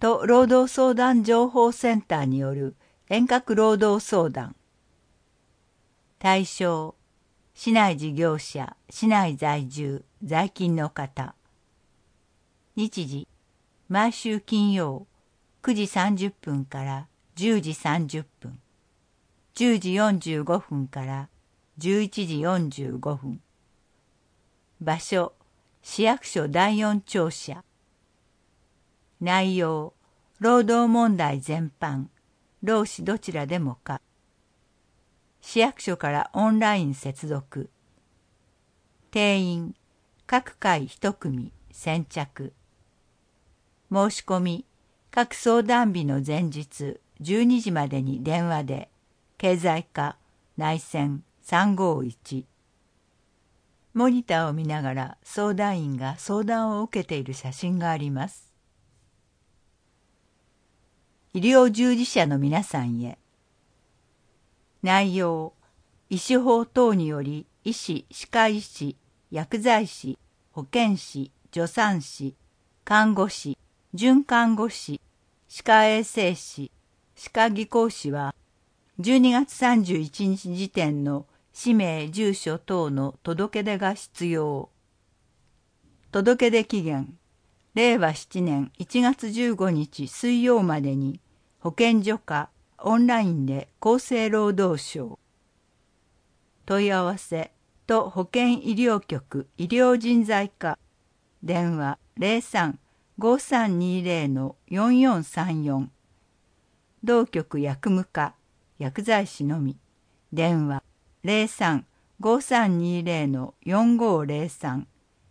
都労働相談情報センターによる遠隔労働相談。対象、市内事業者、市内在住、在勤の方。日時、毎週金曜、9時30分から10時30分、10時45分から11時45分。場所、市役所第4庁舎。内容、労働問題全般、労使どちらでもか。市役所からオンライン接続。定員、各回1組、先着。申し込み、各相談日の前日12時までに電話で、経済課、内線351。モニターを見ながら相談員が相談を受けている写真があります。医療従事者の皆さんへ。内容、医師法等により医師、歯科医師、薬剤師、保健師、助産師、看護師、准看護師、歯科衛生士、歯科技工士は12月31日時点の氏名、住所等の届け出が必要。届け出期限、令和7年1月15日水曜までに保健所かオンラインで厚生労働省。問い合わせ、都保健医療局医療人材課。電話03-5320-4434。同局薬務課、薬剤師のみ。電話03-5320-4503。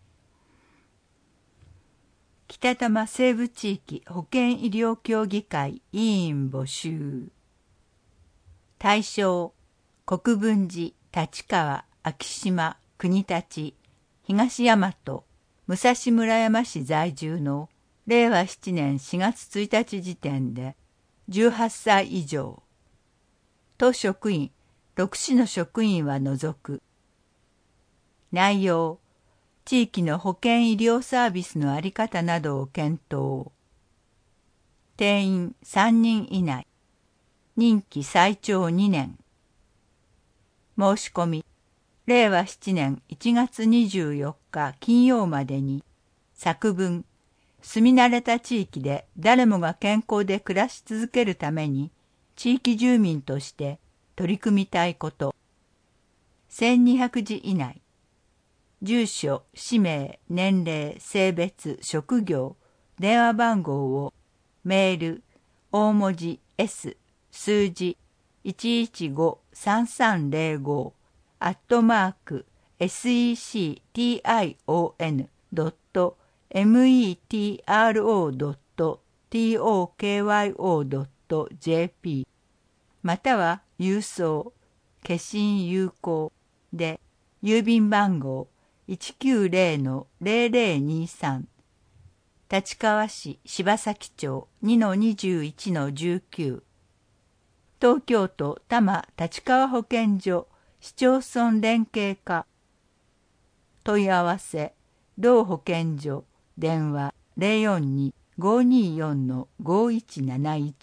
北多摩西部地域保健医療協議会委員募集。対象、国分寺、立川、昭島、国立、東大和、武蔵村山市在住の令和7年4月1日時点で18歳以上。都職員、6市の職員は除く。内容、地域の保健医療サービスのあり方などを検討。定員3人以内。任期最長2年。申し込み、令和7年1月24日金曜までに、作文、住み慣れた地域で誰もが健康で暮らし続けるために、地域住民として取り組みたいこと。1200字以内。住所、氏名、年齢、性別、職業、電話番号をメール、大文字 S、数字115-3305@secon.metro.tokyo.jp または郵送、消印有効で郵便番号190-0023立川市柴崎町 2-21-19 東京都多摩立川保健所市町村連携課。問い合わせ、同保健所、電話042-524-5171。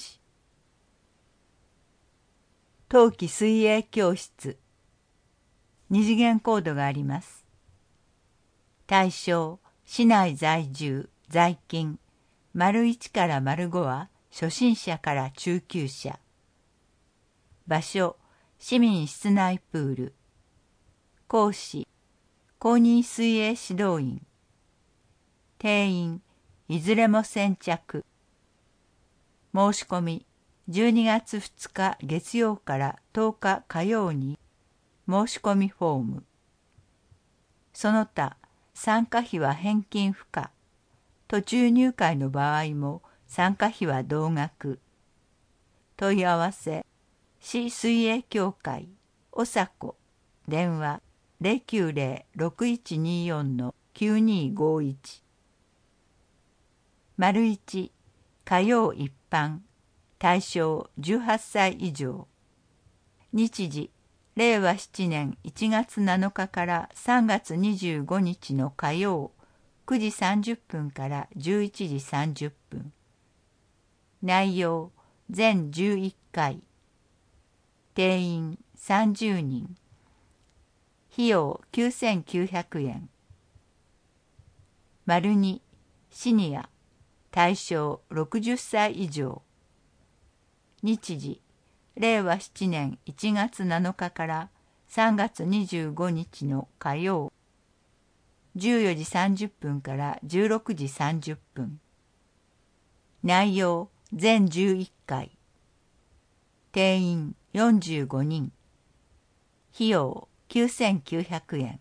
冬季水泳教室。二次元コードがあります。対象、市内在住、在勤、1から5は初心者から中級者。場所、市民室内プール。講師、公認水泳指導員。定員、いずれも先着。申し込み、12月2日月曜から10日火曜に、申し込みフォーム。その他、参加費は返金不可。途中入会の場合も参加費は同額。問い合わせ、市水泳協会、おさこ、電話090-6124-9251。1、火曜一般、対象18歳以上。日時、令和7年1月7日から3月25日の火曜、9時30分から11時30分。 内容全11回。定員30人。費用9900円。丸2、シニア、対象60歳以上。日時、令和7年1月7日から3月25日の火曜。14時30分から16時30分。内容全11回。定員45人。費用9900円。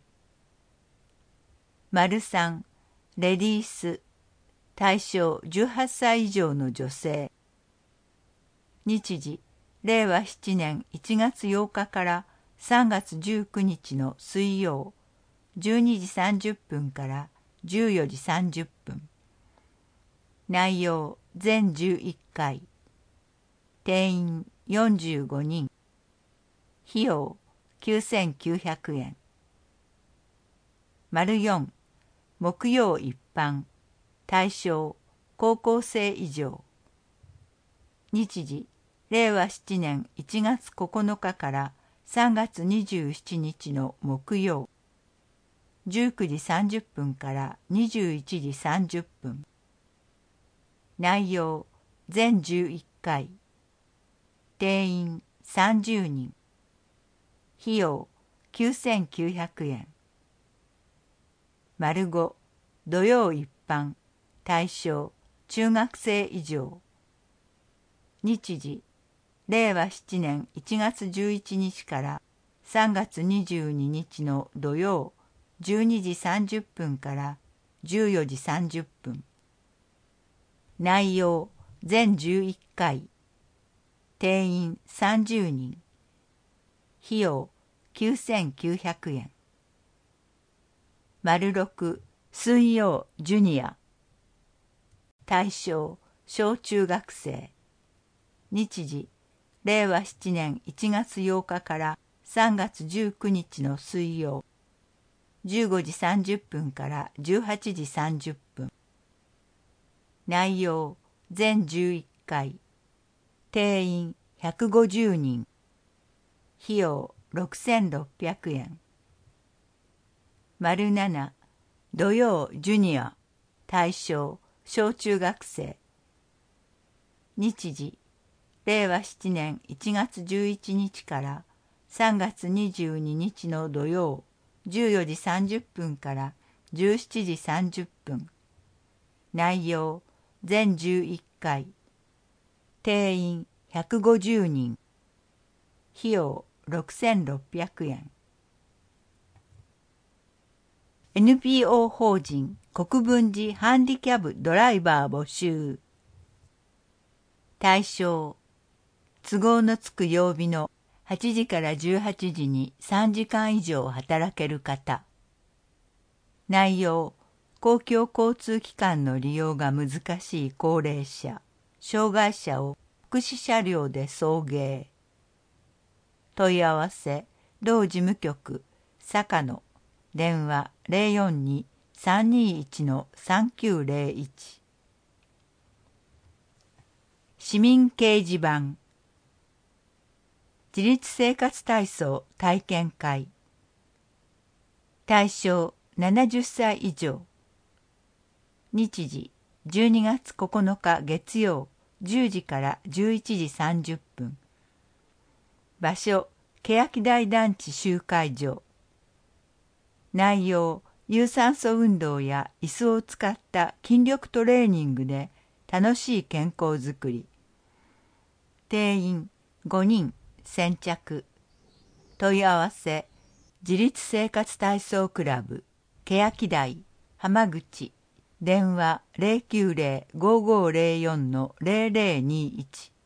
丸3、レディース、対象18歳以上の女性。日時、令和7年1月8日から3月19日の水曜、12時30分から14時30分。内容全11回。定員45人。費用9900円。丸4、木曜一般。対象高校生以上。日時、令和7年1月9日から3月27日の木曜。19時30分から21時30分。内容全11回。定員30人。費用9900円。丸5、土曜一般。対象中学生以上。日時、令和7年1月11日から3月22日の土曜、12時30分から14時30分。内容全11回。定員30人。費用9900円。丸6、水曜ジュニア。対象小中学生。日時、令和7年1月8日から3月19日の水曜。15時30分から18時30分。内容全11回。定員150人。費用6600円。丸7、土曜ジュニア。対象小中学生。日時、令和7年1月11日から3月22日の土曜、14時30分から17時30分。内容全11回。定員150人。費用6600円。NPO 法人国分寺ハンディキャブドライバー募集。対象、都合のつく曜日の8時から18時に3時間以上働ける方。内容、公共交通機関の利用が難しい高齢者、障害者を福祉車両で送迎。問い合わせ、同事務局、坂野、電話042-321-3901。市民掲示板。自立生活体操体験会。対象70歳以上。日時12月9日月曜10時から11時30分。場所欅台団地集会所。内容、有酸素運動や椅子を使った筋力トレーニングで楽しい健康づくり。定員5人先着。問い合わせ、自立生活体操クラブ、欅台、浜口、電話090-5504-0021。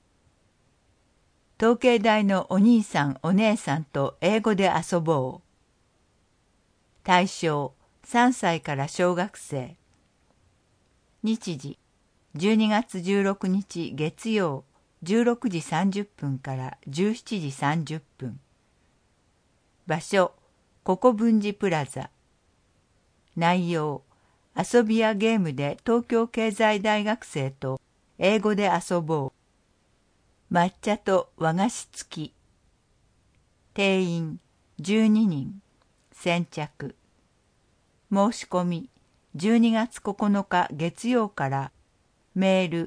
統計大のお兄さんお姉さんと英語で遊ぼう。対象3歳から小学生。日時12月16日月曜16時30分から17時30分。場所ココブンジプラザ。内容、遊びやゲームで東京経済大学生と英語で遊ぼう。抹茶と和菓子付き。定員12人。先着。申し込み12月9日月曜からメール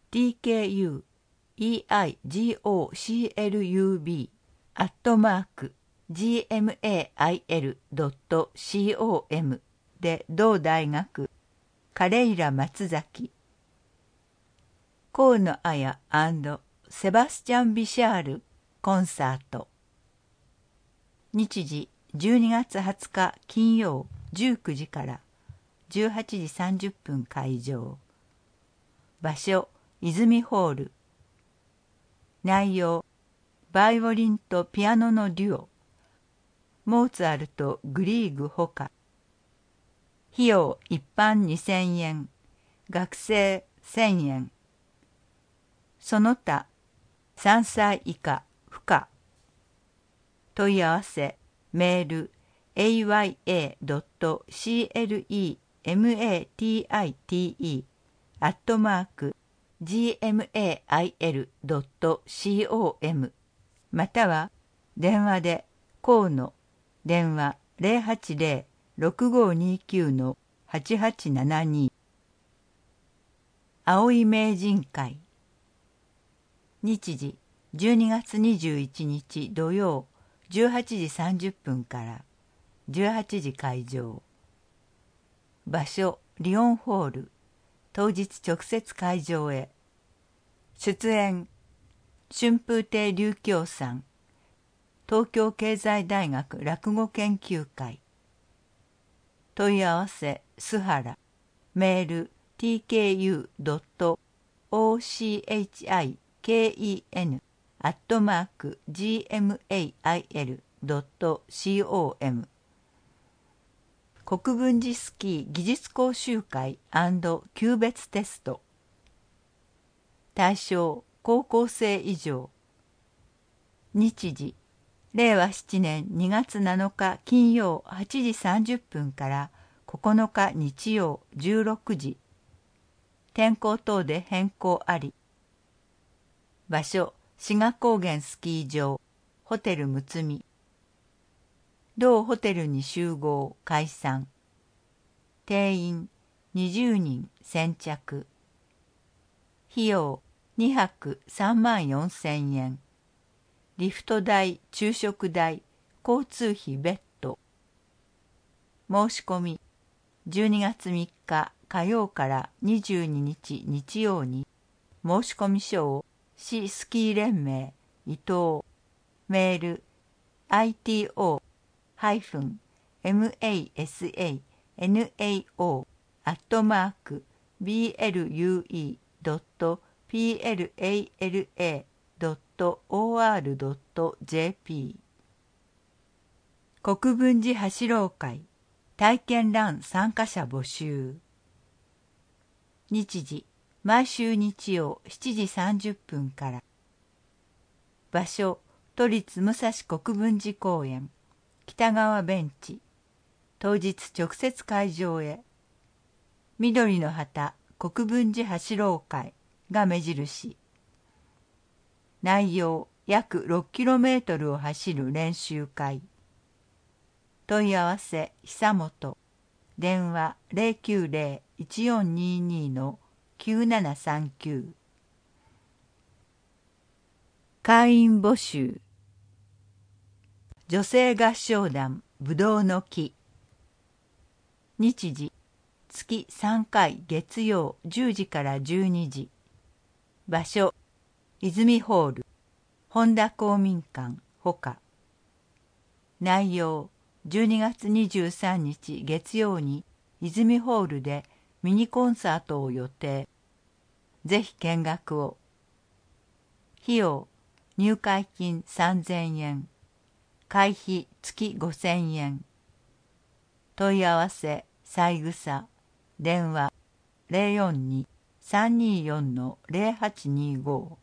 tkueigoclub@gmail.com で同大学カレイラ松崎河野綾&セバスチャン・ビシャールコンサート。日時12月20日金曜19時から18時30分会場。場所泉ホール。内容バイオリンとピアノのデュオ。モーツァルト、グリーグほか。費用一般2000円。学生1000円。その他3歳以下不可。問い合わせメール aya.matate@gmail.com または電話で河野電話 080-6529-8872 葵名人会。日時12月21日土曜18時30分から18時会場。場所リオンホール。当日直接会場へ。出演春風亭柳京さん。東京経済大学落語研究会。問い合わせ須原。メール tku.ochiken@gmail.com 国分寺スキー技術講習会&級別テスト。対象高校生以上。日時令和7年2月7日金曜8時30分から9日日曜16時。天候等で変更あり。場所志賀高原スキー場ホテルむつみ。同ホテルに集合解散。定員20人先着。費用2泊3万4000円。リフト代、昼食代、交通費別途。申し込み12月3日火曜から22日日曜に申し込み書を市スキー連盟伊東メール ito-masao.blue.plaa.or.jp 国分寺走ろう会体験ラン参加者募集。日時毎週日曜7時30分から。場所都立武蔵国分寺公園北側ベンチ。当日直接会場へ。緑の旗国分寺走ろう会が目印。内容約 6km を走る練習会。問い合わせ久本。電話 090-1422-9739。会員募集。女性合唱団ぶどうの木。日時月3回月曜10時から12時。場所泉ホール本田公民館ほか。内容12月23日月曜に泉ホールでミニコンサートを予定。ぜひ見学を。費用入会金3000円。会費月5000円。問い合わせ三枝電話 042-324-0825。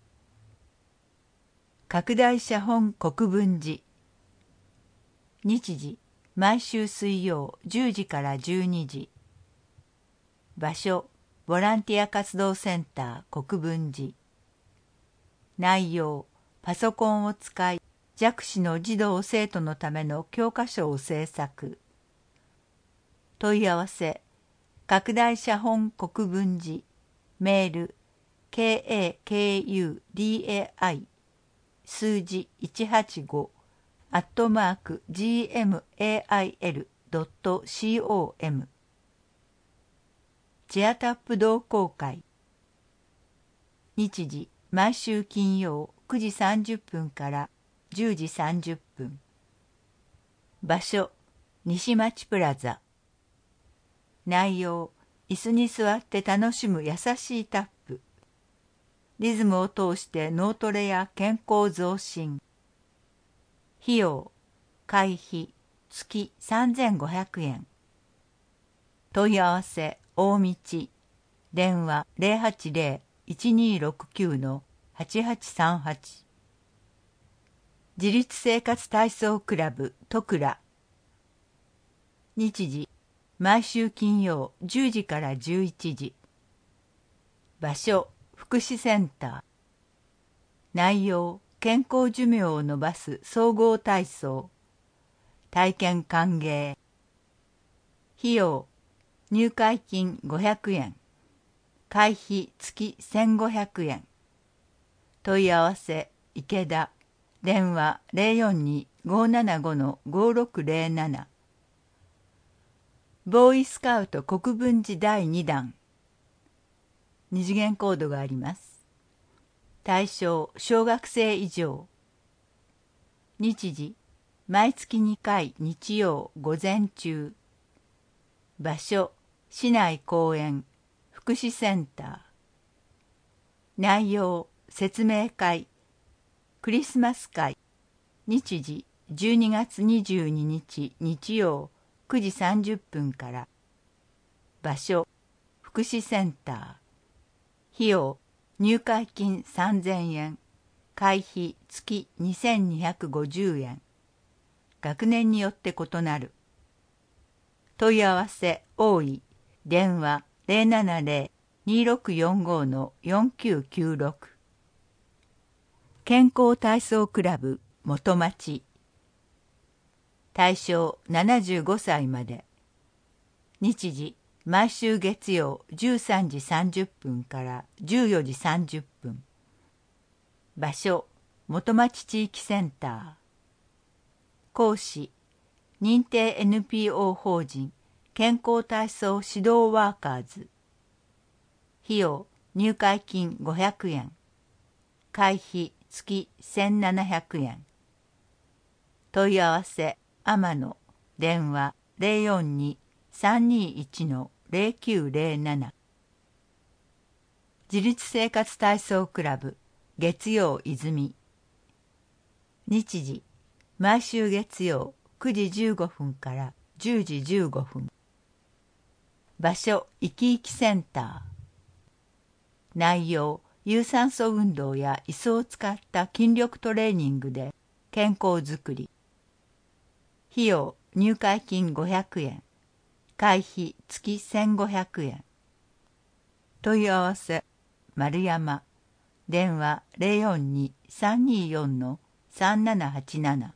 拡大写本国分寺。日時毎週水曜10時から12時。場所ボランティア活動センター国分寺。内容、パソコンを使い、弱視の児童生徒のための教科書を制作。問い合わせ、拡大写本国分寺、メール、KAKUDAI、数字185、@gmail.com。チアタップ同好会。日時、毎週金曜9時30分から10時30分。場所、西町プラザ。内容、椅子に座って楽しむ優しいタップ。リズムを通して脳トレや健康増進。費用、会費、月3500円。問い合わせ、大道。電話080-1269-8838。自立生活体操クラブ戸倉。日時、毎週金曜10時から11時。場所、福祉センター。内容、健康寿命を伸ばす総合体操。体験歓迎。費用、入会金500円。会費月1500円。問い合わせ、池田。電話042-575-5607。ボーイスカウト国分寺第2弾。二次元コードがあります。対象、小学生以上。日時、毎月2回日曜午前中。場所、市内公園、福祉センター。内容、説明会、クリスマス会。日時、12月22日日曜9時30分から。場所、福祉センター。費用、入会金3000円。会費月2250円。学年によって異なる。問い合わせ多い。電話070-2645-4996。健康体操クラブ元町。対象75歳まで。日時、毎週月曜13時30分から14時30分。場所、元町地域センター。講師、認定 NPO 法人健康体操指導ワーカーズ。費用、入会金500円。会費月1700円。問い合わせ、天野。電話042-321-0907。自立生活体操クラブ月曜泉。日時、毎週月曜9時15分から10時15分。場所、いきいきセンター。内容、有酸素運動や椅子を使った筋力トレーニングで健康づくり。費用、入会金500円。会費月1500円。問い合わせ、丸山。電話042-324-3787。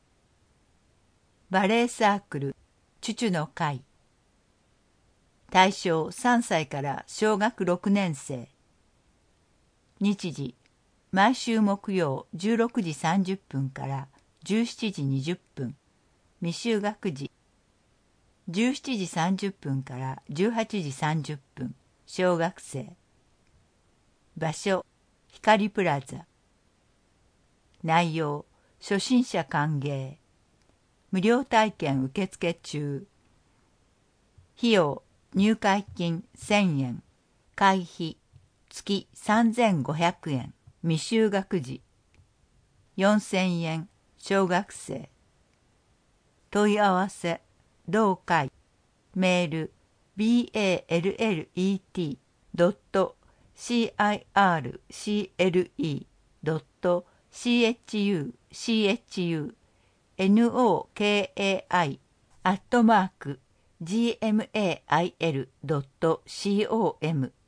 バレエサークル、チュチュの会。対象3歳から小学6年生。日時、毎週木曜16時30分から17時20分。未就学時。17時30分から18時30分。小学生。場所、光プラザ。内容、初心者歓迎。無料体験受付中。費用、入会金1000円。会費、月3500円。未就学時。4000円。小学生。問い合わせ、同会。メール、ballet.circle.chuchunokai@gmail.com